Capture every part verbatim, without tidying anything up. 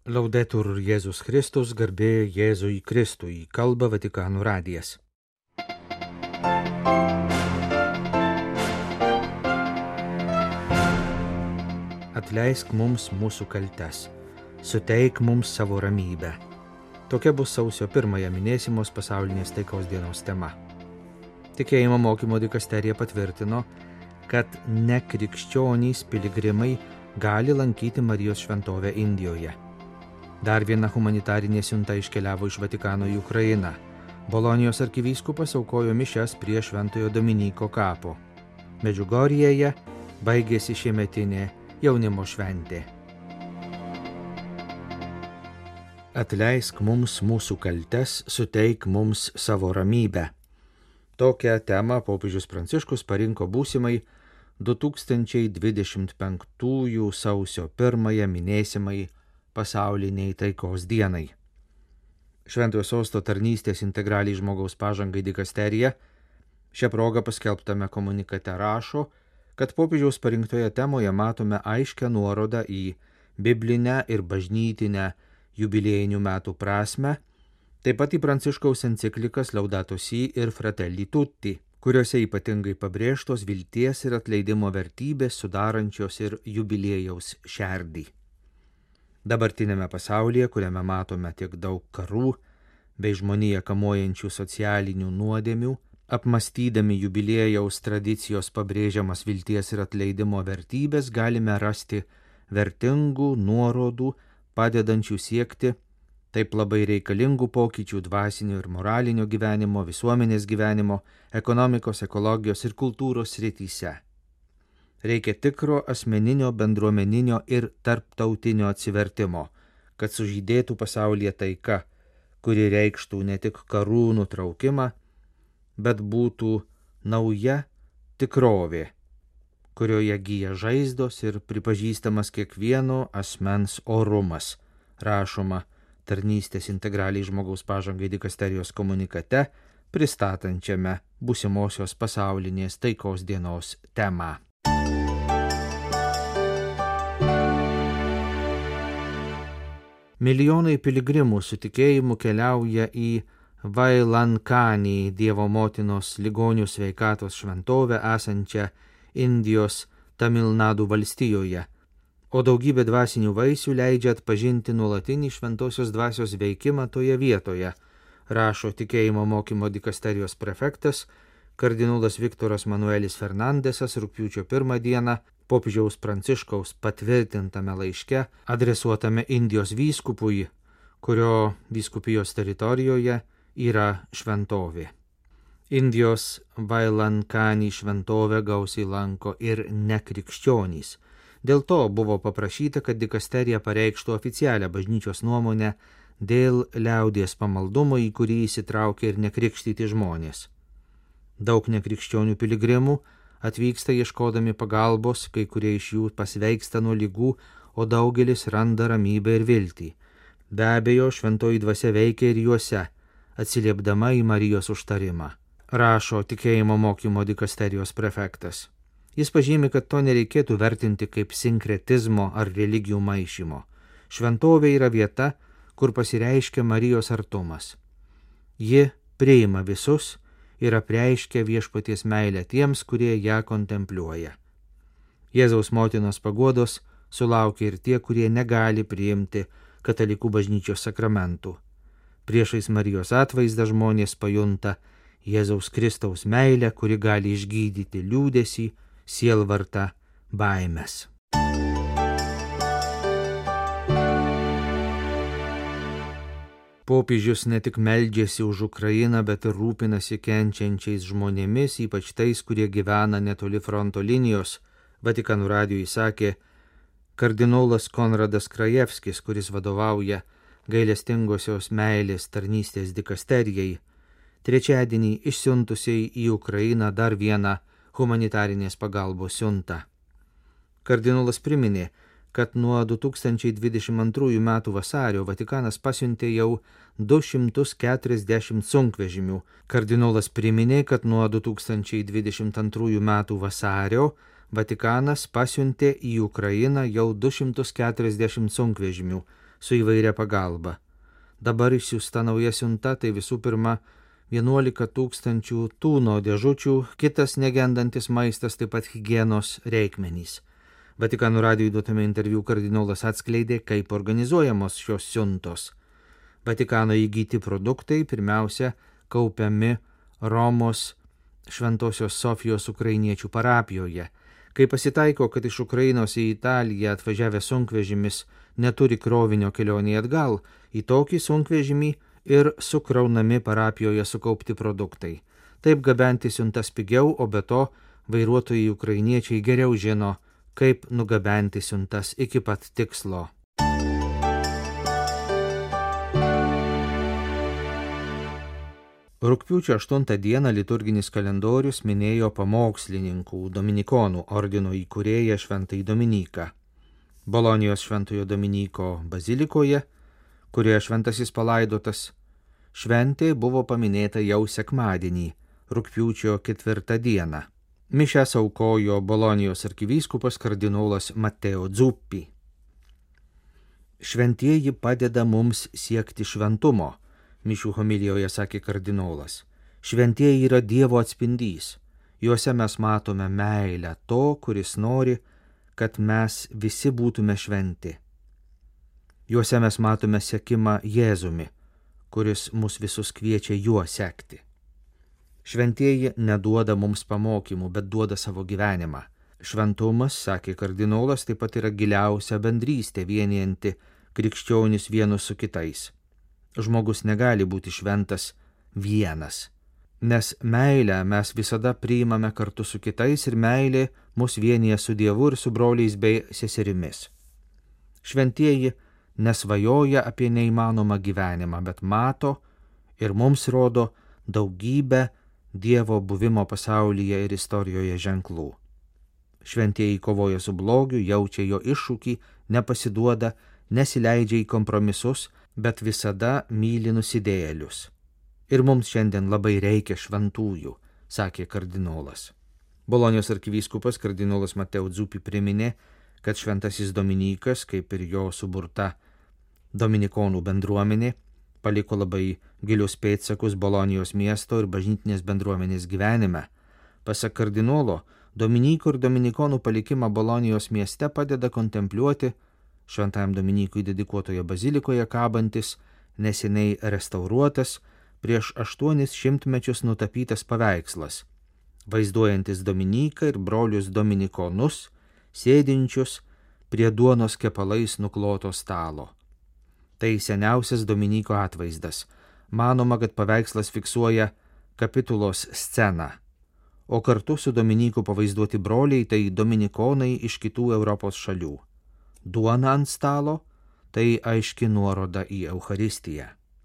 Laudetur Jėzus Kristus, garbė Jėzui Kristui, kalba Vatikano radijas. Atleisk mums mūsų kaltes, suteik mums savo ramybę. Tokia bus sausio pirmąją minėsimos pasaulinės taikos dienos tema. Tikėjimo mokymo dikasterija patvirtino, kad nekrikščionys piligrimai gali lankyti Marijos šventovę Indijoje. Dar viena humanitarinė siunta iškeliavo iš Vatikano į Ukrainą. Bolonijos arkivyskupas aukojo mišias prie Šventojo Dominyko kapo. Medžiugorjėje baigėsi šiemetinė jaunimo šventė. Atleisk mums mūsų kaltes, suteik mums savo ramybę. Tokią temą popiežius Pranciškus parinko būsimai du tūkstančiai dvidešimt penktųjų sausio pirmąją minėsimai pasauliniai taikos dienai. Šventojo sosto tarnystės integraliai žmogaus pažangai dikasterija šią progą paskelbtame komunikate rašo, kad popiežiaus parinktoje temoje matome aiškę nuorodą į biblinę ir bažnytinę jubiliejinių metų prasmę, taip pat į Pranciškaus enciklikas Laudato Si ir Fratelli Tutti, kuriuose ypatingai pabrėžtos vilties ir atleidimo vertybės sudarančios ir jubiliejaus šerdį. Dabartinėme pasaulyje, kuriame matome tiek daug karų bei žmoniją kamuojančių socialinių nuodėmių, apmastydami jubiliejaus tradicijos pabrėžiamas vilties ir atleidimo vertybės, galime rasti vertingų nuorodų, padedančių siekti taip labai reikalingų pokyčių dvasinio ir moralinio gyvenimo, visuomenės gyvenimo, ekonomikos, ekologijos ir kultūros srityse. Reikia tikro asmeninio, bendruomeninio ir tarptautinio atsivertimo, kad sužydėtų pasaulyje taika, kuri reikštų ne tik karų nutraukimą, bet būtų nauja tikrovė, kurioje gyja žaizdos ir pripažįstamas kiekvieno asmens orumas, rašoma tarnystės integraliai žmogaus pažangai dikasterijos komunikate, pristatančiame būsimosios pasaulinės taikos dienos temą. Milijonai piligrimų su tikėjimu keliauja į Vailankanį, Dievo motinos ligonių sveikatos šventovę esančią Indijos Tamilnadų valstijoje, o daugybė dvasinių vaisių leidžia atpažinti nuolatinį šventosios dvasios veikimą toje vietoje, rašo tikėjimo mokymo dikasterijos prefektas kardinolas Viktoras Manuelis Fernandesas rugpjūčio pirmą dieną popiežiaus Pranciškaus patvirtintame laiške adresuotame Indijos vyskupui, kurio vyskupijos teritorijoje yra šventovė. Indijos Vailankanį šventovę gausiai lanko ir nekrikščionys. Dėl to buvo paprašyta, kad dikasterija pareikštų oficialią bažnyčios nuomonę dėl liaudies pamaldumo, į kurį įsitraukia ir nekrikštyti žmonės. Daug nekrikščionių piligrimų atvyksta ieškodami pagalbos, kai kurie iš jų pasveiksta nuo ligų, o daugelis randa ramybę ir viltį. Be abejo, šventoji dvasia veikia ir juose, atsiliepdama į Marijos užtarimą, rašo tikėjimo mokymo dikasterijos prefektas. Jis pažymi, kad to nereikėtų vertinti kaip sinkretizmo ar religijų maišymo. Šventovė yra vieta, kur pasireiškia Marijos artumas. Ji priima visus ir apreiškia viešpaties meilę tiems, kurie ją kontempliuoja. Jėzaus motinos paguodos sulaukia ir tie, kurie negali priimti katalikų bažnyčios sakramentų. Priešais Marijos atvaizdą žmonės pajunta Jėzaus Kristaus meilę, kuri gali išgydyti liūdesį, sielvartą, baimes. Popiežius ne tik meldžiasi už Ukrainą, bet ir rūpinasi kenčiančiais žmonėmis, ypač tais, kurie gyvena netoli fronto linijos, Vatikano radijui sakė kardinolas Konradas Krajevskis, kuris vadovauja gailestingosios meilės tarnystės dikasterijai, trečiadienį išsiuntusiai į Ukrainą dar vieną humanitarinės pagalbos siuntą. Kardinolas priminė, kad nuo du tūkstančiai dvidešimt antrųjų metų vasario Vatikanas pasiuntė jau du šimtus keturiasdešimt sunkvežimių. Kardinolas priminė, kad nuo du tūkstančiai dvidešimt antrųjų metų vasario Vatikanas pasiuntė į Ukrainą jau du šimtus keturiasdešimt sunkvežimių, su įvairia pagalba. Dabar išsiųsta nauja siunta, tai visų pirma vienuolika tūkstančių tūno dėžučių, kitas negendantis maistas, taip pat higienos reikmenys. Vatikano radijui duotame interviu kardinolas atskleidė, kaip organizuojamos šios siuntos. Vatikano įgyti produktai pirmiausia kaupiami Romos Šventosios Sofijos ukrainiečių parapijoje. Kai pasitaiko, kad iš Ukrainos į Italiją atvažiavęs sunkvežimis neturi krovinio kelionėje atgal, į tokį sunkvežimį ir sukraunami parapijoje sukaupti produktai. Taip gabenti siuntas pigiau, o be to vairuotojai ukrainiečiai geriau žino, kaip nugabenti siuntas iki pat tikslo. Rugpjūčio aštuntą dieną liturginis kalendorius minėjo pamokslininkų dominikonų ordino įkūrėją Šventąjį Dominiką. Bolonijos Šventojo Dominyko bazilikoje, kurioje šventasis palaidotas, šventė buvo paminėta jau sekmadienį, rugpjūčio ketvirtą dieną. Mišias aukojo Bolonijos arkivyskupas kardinolas Matteo Zuppi. Šventieji padeda mums siekti šventumo, mišių homilijoje sakė kardinolas. Šventieji yra Dievo atspindys. Juose mes matome meilę to, kuris nori, kad mes visi būtume šventi. Juose mes matome sekimą Jėzumi, kuris mus visus kviečia juo sekti. Šventieji neduoda mums pamokymų, bet duoda savo gyvenimą. Šventumas, sakė kardinolas, taip pat yra giliausia bendrystė vienijanti krikščionis vienus su kitais. Žmogus negali būti šventas vienas, nes meilę mes visada priimame kartu su kitais ir meilė mus vienyje su Dievu ir su broliais bei seserimis. Šventieji nesvajoja apie neįmanomą gyvenimą, bet mato ir mums rodo daugybę Dievo buvimo pasaulyje ir istorijoje ženklų. Šventieji kovoja su blogiu, jaučia jo iššūkį, nepasiduoda, nesileidžia į kompromisus, bet visada myli nusidėjėlius. Ir mums šiandien labai reikia šventųjų, sakė kardinolas. Bolonijos arkivyskupas kardinolas Matteo Zuppi priminė, kad Šventasis Dominykas, kaip ir jo suburta dominikonų bendruomenė, paliko labai gilius pėdsakus Bolonijos miesto ir bažnytinės bendruomenės gyvenime. Pasak kardinolo, Dominyko ir dominikonų palikimą Bolonijos mieste padeda kontempliuoti Šventajam Dominykui dedikuotoje bazilikoje kabantis, neseniai restauruotas, prieš aštuonis šimtmečius nutapytas paveikslas, vaizduojantis Dominiką ir brolius dominikonus, sėdinčius prie duonos kepalais nukloto stalo. Tai seniausias Dominyko atvaizdas. Manoma, kad paveikslas fiksuoja kapitulos sceną, o kartu su Dominyku pavaizduoti broliai tai dominikonai iš kitų Europos šalių. Duona ant stalo – tai aiški nuoroda į Eucharistiją.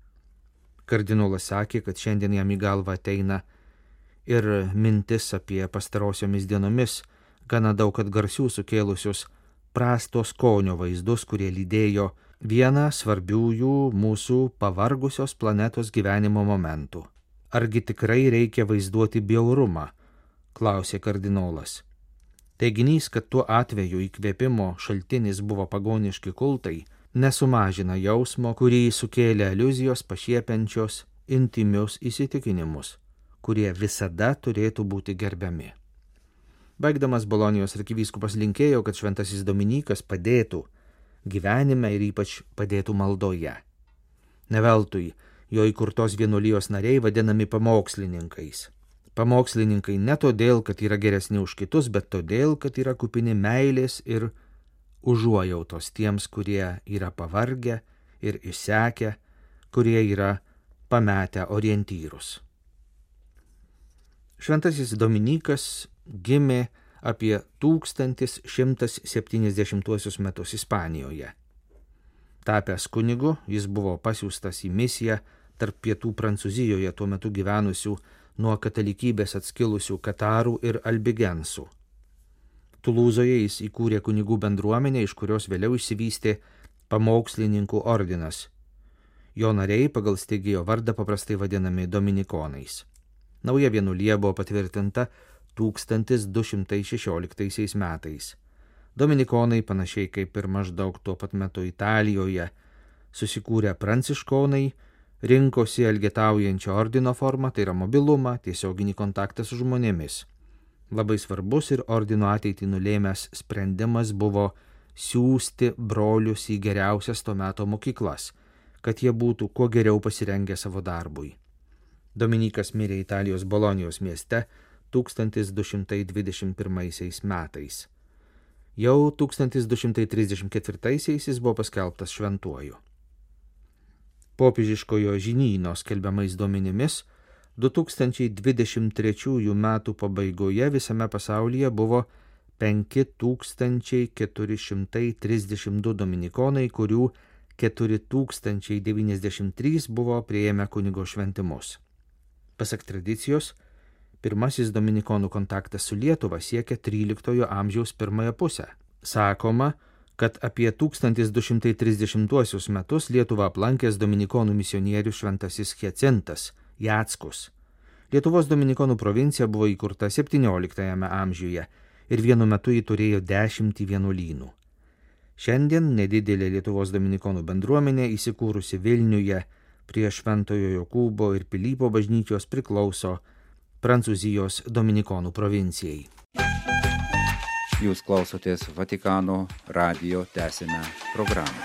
Kardinolas sakė, kad šiandien jam į galvą ateina ir mintis apie pastarosiomis dienomis gana daug atgarsių sukėlusius prasto skonio vaizdus, kurie lydėjo vieną svarbiųjų mūsų pavargusios planetos gyvenimo momentų. Argi tikrai reikia vaizduoti bjaurumą? Klausė kardinolas. Teiginys, kad tuo atveju įkvėpimo šaltinis buvo pagoniški kultai, nesumažina jausmo, kurį sukėlė aliuzijos pašiepiančios intimius įsitikinimus, kurie visada turėtų būti gerbiami. Baigdamas Bolonijos arkivyskupas linkėjo, kad Šventasis Dominykas padėtų gyvenime ir ypač padėtų maldoje. Neveltui jo įkurtos vienuolijos nariai vadinami pamokslininkais. Pamokslininkai ne todėl, kad yra geresni už kitus, bet todėl, kad yra kupini meilės ir užuojautos tiems, kurie yra pavargę ir išsekę, kurie yra pametę orientyrus. Šventasis Dominykas gimė apie tūkstantis šimtas septyniasdešimtuosius metus Ispanijoje. Tapęs kunigu, jis buvo pasiųstas į misiją tarp pietų Prancūzijoje tuo metu gyvenusių nuo katalikybės atskilusių katarų ir albigensų. Tulūzoje jis įkūrė kunigų bendruomenę, iš kurios vėliau išsivystė pamokslininkų ordinas. Jo nariai pagal steigėjo vardą paprastai vadinami dominikonais. Nauja vienuolija buvo patvirtinta tūkstantis du šimtai šešioliktaisiais metais. Dominikonai, panašiai kaip ir maždaug tuo pat metu Italijoje, susikūrę pranciškonai rinkosi elgetaujančio ordino formą, tai yra mobilumą, tiesioginį kontaktą su žmonėmis. Labai svarbus ir ordino ateitį nulėmęs sprendimas buvo siųsti brolius į geriausias to meto mokyklas, kad jie būtų kuo geriau pasirengę savo darbui. Dominykas mirė Italijos Bolonijos mieste tūkstantis du šimtai dvidešimt pirmaisiais metais. Jau tūkstantis du šimtai trisdešimt ketvirtaisiais jis buvo paskelbtas šventuoju. Popiežiškojo žinyno skelbiamais duomenimis du tūkstančiai dvidešimt trečiųjų metų pabaigoje visame pasaulyje buvo penki tūkstančiai keturi šimtai trisdešimt du dominikonai, kurių keturi tūkstančiai devyniasdešimt trys buvo priėmę kunigo šventimus. Pasak tradicijos, pirmasis dominikonų kontaktas su Lietuva siekia tryliktojo amžiaus pirmąją pusę. Sakoma, kad apie tūkstantis du šimtai trisdešimtuosius metus Lietuvą aplankęs dominikonų misionierius šventasis Hjacintas Jackus. Lietuvos dominikonų provincija buvo įkurta septynioliktajame amžiuje ir vienu metu ji turėjo dešimtį vienuolynų. Šiandien nedidelė Lietuvos dominikonų bendruomenė įsikūrusi Vilniuje prie Šventojo Jokūbo ir Pilypo bažnyčios priklauso Prancūzijos dominikonų provincijai. Jūs klausotės Vatikano radijo tęsiame programą.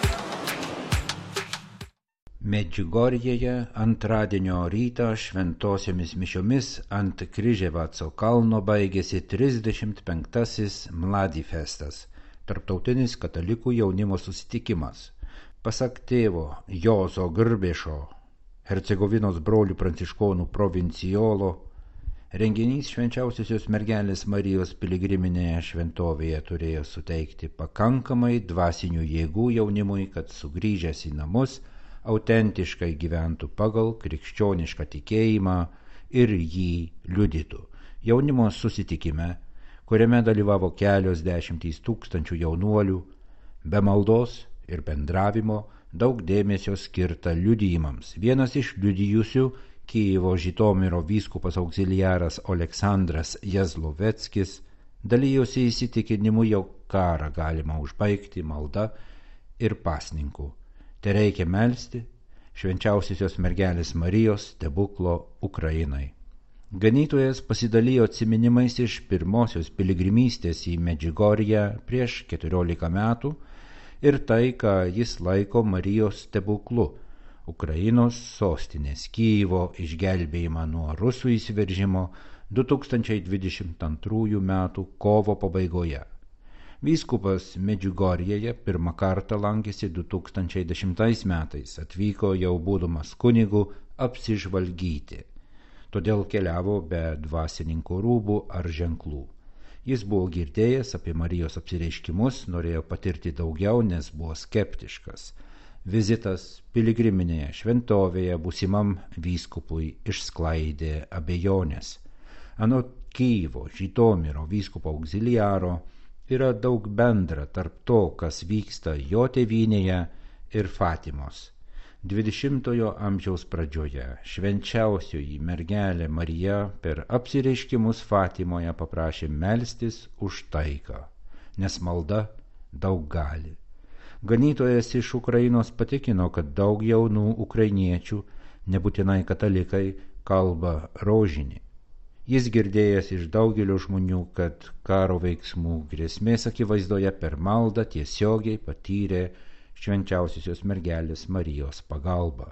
Medžiugorjėje antradienio rytą šventosiomis mišiomis ant Kryževaco kalno baigėsi trisdešimt penktasis Mladifestas, tarptautinis katalikų jaunimo susitikimas. Pasak tėvo Jozo Grbešo, Hercegovinos brolių pranciškonų provincijolo, renginys švenčiausiosios mergelės Marijos piligriminėje šventovėje turėjo suteikti pakankamai dvasinių jėgų jaunimui, kad sugrįžęs į namus autentiškai gyventų pagal krikščionišką tikėjimą ir jį liudytų. Jaunimo susitikime, kuriame dalyvavo kelios dešimtys tūkstančių jaunuolių, be maldos ir bendravimo daug dėmesio skirta liudijimams. Vienas iš liudijusių, Kijevo Žitomiro vyskupas auxiliaras Oleksandras Jazloveckis, dalijosi įsitikinimu, jog karą galima užbaigti malda ir pasninku. Te reikia melsti švenčiausiosios mergelės Marijos stebuklo Ukrainai. Ganytojas pasidalijo atsiminimais iš pirmosios piligrimystės į Medžiugorję prieš keturiolika metų ir tai, ką jis laiko Marijos stebuklu, Ukrainos sostinės Kijevo išgelbėjimą nuo rusų įsiveržimo du tūkstančiai dvidešimt antrųjų metų kovo pabaigoje. Vyskupas Medžiugorjėje pirmą kartą lankėsi du tūkstančiai dešimtais metais, atvyko jau būdamas kunigu apsižvalgyti, todėl keliavo be dvasininko rūbų ar ženklų. Jis buvo girdėjęs apie Marijos apsireiškimus, norėjo patirti daugiau, nes buvo skeptiškas. Vizitas piligriminėje šventovėje būsimam vyskupui išsklaidė abejonės. Anot Kijevo Žitomiro vyskupo auxiliaro yra daug bendra tarp to, kas vyksta jo tėvynėje ir Fatimos. dvidešimtojo amžiaus pradžioje švenčiausioji mergelė Marija per apsireiškimus Fatimoje paprašė melstis už taiką, nes malda daug gali. Ganytojas iš Ukrainos patikino, kad daug jaunų ukrainiečių, nebūtinai katalikai, kalba rožinį. Jis girdėjęs iš daugelio žmonių, kad karo veiksmų grėsmės akivaizdoje per maldą tiesiogiai patyrė švenčiausiosios mergelės Marijos pagalbą.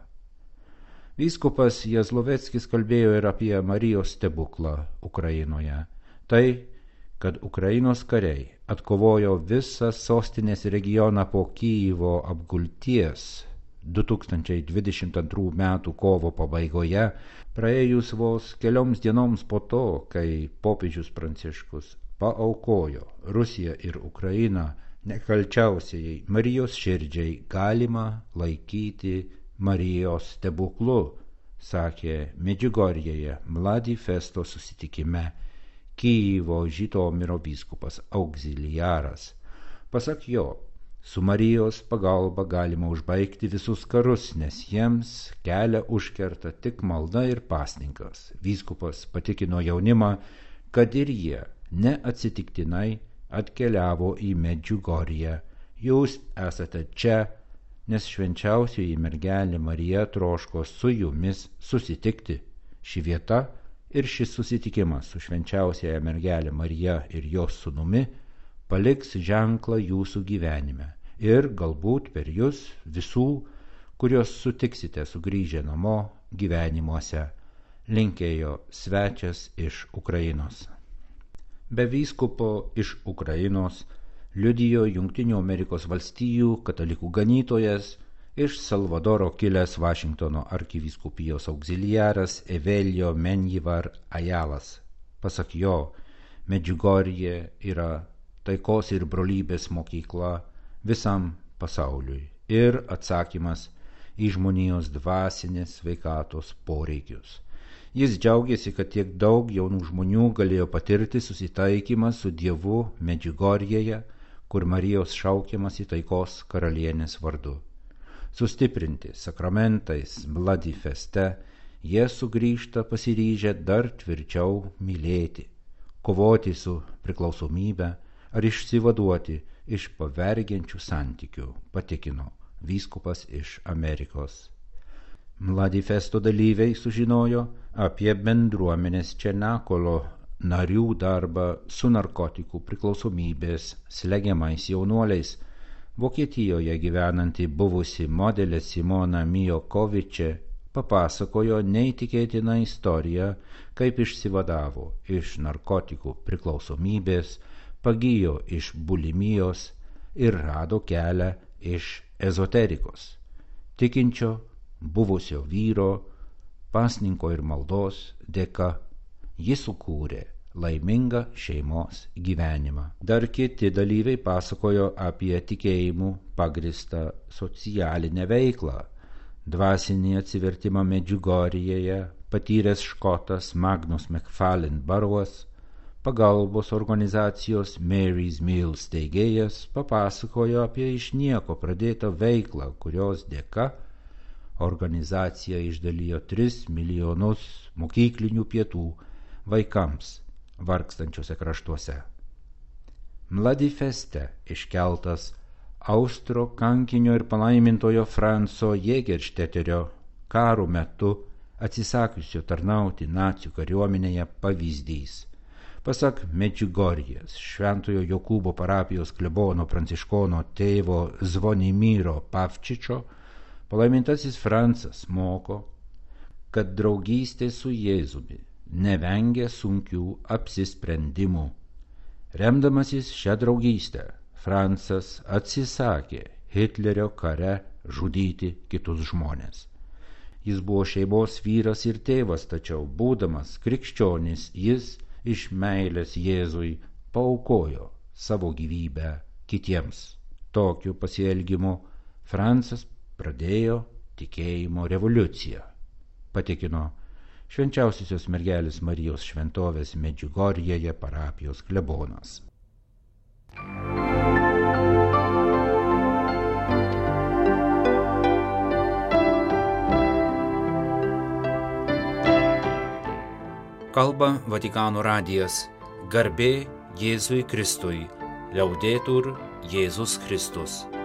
Vyskupas Jazloveckis kalbėjo ir apie Marijos stebuklą Ukrainoje. Tai, kad Ukrainos kariai atkovojo visą sostinės regioną po Kijevo apgulties du tūkstančiai dvidešimt antrų metų kovo pabaigoje, praėjus vos kelioms dienoms po to, kai popiežius Pranciškus paaukojo Rusiją ir Ukrainą nekalčiausiai Marijos širdžiai, galima laikyti Marijos stebuklu, sakė Medžiugorjėje Mladifesto susitikime Kijevo Žitomiro vyskupas auxiliaras. Pasak jo, su Marijos pagalba galima užbaigti visus karus, nes jiems kelią užkerta tik malda ir pasninkas. Vyskupas patikino jaunimą, kad ir jie neatsitiktinai atkeliavo į Medžiugorję. Jūs esate čia nes švenčiausioji mergelė Marija troško su jumis susitikti. Ši vieta ir šis susitikimas su švenčiausiaja mergelė Marija ir jos sūnumi paliks ženklą jūsų gyvenime ir galbūt per jūs visų, kuriuos sutiksite sugrįžę namo gyvenimuose, linkėjo svečias iš Ukrainos. Be vyskupo iš Ukrainos liudijo Jungtinių Amerikos valstijų katalikų ganytojas, iš Salvadoro kilęs Vašingtono arkivyskupijos auxiliaras Evelio Menjivar Ajalas. Pasak jo, Medžiugorjė yra taikos ir brolybės mokykla visam pasauliui ir atsakymas į žmonijos dvasinės sveikatos poreikius. Jis džiaugiasi, kad tiek daug jaunų žmonių galėjo patirti susitaikymą su Dievu Medžiugorjėje, kur Marijos šaukiamas į taikos karalienės vardu. Sustiprinti sakramentais Bloody Feste, jie sugrįžta pasiryžę dar tvirčiau mylėti, kovoti su priklausomybe ar išsivaduoti iš pavergiančių santykių, patikino vyskupas iš Amerikos. Bloody Festo dalyviai sužinojo apie bendruomenės Černakolo narių darbą su narkotikų priklausomybės slegiamais jaunuoliais. Vokietijoje gyvenanti buvusi modelė Simona Mijokovičė papasakojo neįtikėtiną istoriją, kaip išsivadavo iš narkotikų priklausomybės, pagijo iš bulimijos ir rado kelią iš ezoterikos. Tikinčio, buvusio vyro, pasninko ir maldos dėka jis sukūrė laimingą šeimos gyvenimą. Dar kiti dalyviai pasakojo apie tikėjimų pagristą socialinę veiklą. Dvasinį atsivertimą Medžiugorjėje patyręs škotas Magnus McFarlane Burrows, pagalbos organizacijos Mary's Meal steigėjas, papasakojo apie iš nieko pradėtą veiklą, kurios dėka organizacija išdalijo tris milijonus mokyklinių pietų vaikams vargstančiuose kraštuose. Bloody Feste iškeltas Austro kankinio ir palaimintojo Franco Jägeršteterio karo metu atsisakiusio tarnauti nacių kariuomenėje pavyzdys. Pasak Medžiugorjės Šventojo Jokūbo parapijos klebono pranciškono tėvo Zvonimiro Pavčičio, palaimintasis Francas moko, kad draugystė su Jėzumi nevengia sunkių apsisprendimų. Remdamasis šią draugystę, Francas atsisakė Hitlerio kare žudyti kitus žmones. Jis buvo šeimos vyras ir tėvas, tačiau būdamas krikščionis, jis iš meilės Jėzui paaukojo savo gyvybę kitiems. Tokiu pasielgimu Francas pradėjo tikėjimo revoliuciją, patikino Švenčiausiosios mergelės Marijos šventovės Medžiugorjėje parapijos klebonas. Kalba Vatikano radijas. Garbė Jėzui Kristui. Liaudetur Jėzus Kristus.